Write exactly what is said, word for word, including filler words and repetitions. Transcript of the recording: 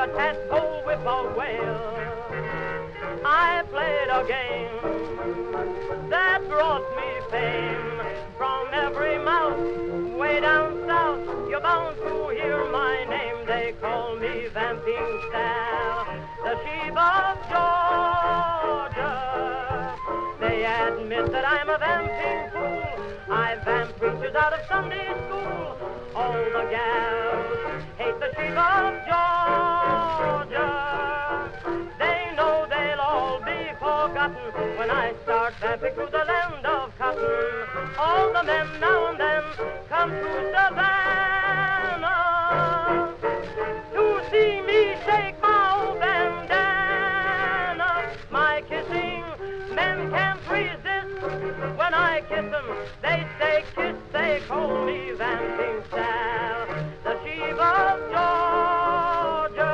tadpole with a whale. I played a game that brought me fame from every mouth way down south. You're bound to hear my name. They call me Vamping Sal, the sheep of Georgia. They admit that I'm a vamping fool. I vamp preachers out of Sunday school. All the gals hate the sheep of Georgia. They know they'll all be forgotten when I start vamping through the land of cotton. All the men now and then come to Savannah to see me shake my old bandana. My kissing men can't resist. When I kiss them, they say kiss. They call me Vamping Sal, the sheep of Georgia.